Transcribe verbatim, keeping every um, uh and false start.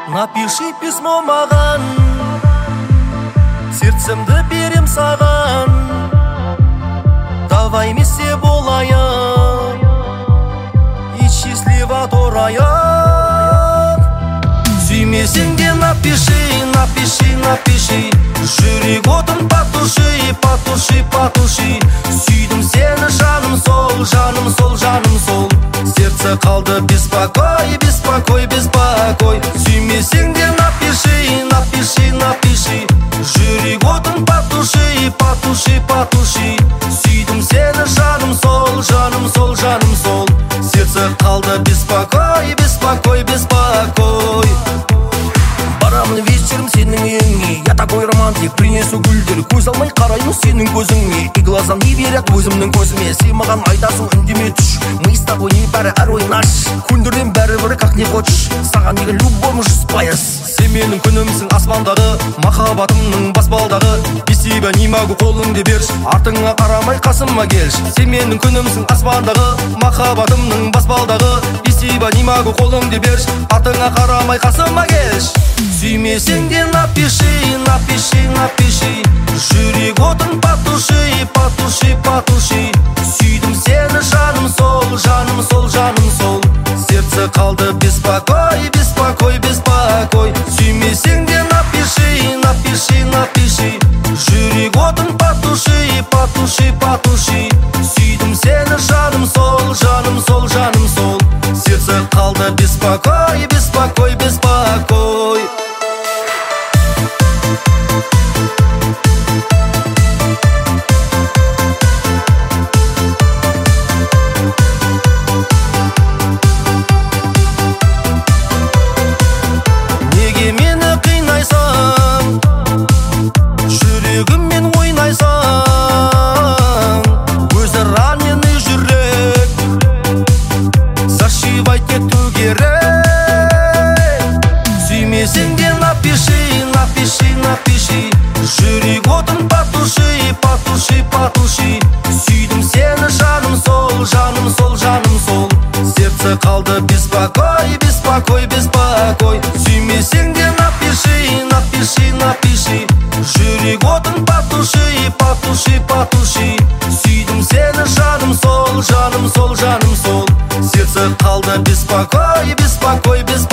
Напиши письмо маған, сердцемді берем саған. Давай вместе болайық и счастливо тұрайық. Сүймесең де напиши, напиши, напиши. Жүрек отын потуши, потуши, потуши. Сүйдім сені жаным сол, жаным сол, жаным сол. Сердце қалды беспокой, беспокой, беспокой. Сүймесең де напиши, напиши, напиши. Жүрек отын потуши, потуши, потуши. Сүйдім сені жаным сол, жаным сол, жаным сол. Сердце қалды беспокой, беспокой, беспокой. Барамын вечером сенің үйіңе, я такой романтик, принесу гүлдер. Көз алмай қараймын сенің көзіңе, и глазам не верят өзімнің көзіме. Сен маған айтасың үндеме түш, мы с тобой не бәрі әруей наш. Көндірден бәрі-бірі как не хочешь, саған деген любовым жүз пайыз. Сен менің күнімсің аспандағы, махаббатымның баспалдағы. Без тебя не могу, қолыңды берші, артыңа қарамай қасыма келші. Сен менің күнімсің аспандағы, махаббатымның баспалдағы. Без тебя не могу, қолыңды берші, артыңа қарамай қасыма келші. Сүймесең де напиши, напиши, напиши. Жүрек отын потуши, потуши, потуши. Сүйдім сені жаным сол, жаным сол, жаным сол. Сердце қалды беспокой, беспокой, беспокой. Сүймесең де напиши, напиши, напиши. Жүрек отын потуши, потуши, потуши. Сүйдім сені жаным сол, жаным сол, жаным сол. Сердце қалды беспокой, беспокой, беспокой. Сүймесең де напиши, напиши, напиши. Жүрек отын потуши, потуши, потуши. Сүйдім сені жаным сол, жаным сол, жаным сол. Сердце қалды беспокой, беспокой, беспокой. Сүймесең де напиши, напиши, напиши. Жүрек отын потуши, потуши, потуши. Сүйдім сені жаным сол, жаным сол, жаным сол. Сердце қалды беспокой, беспокой, беспокой.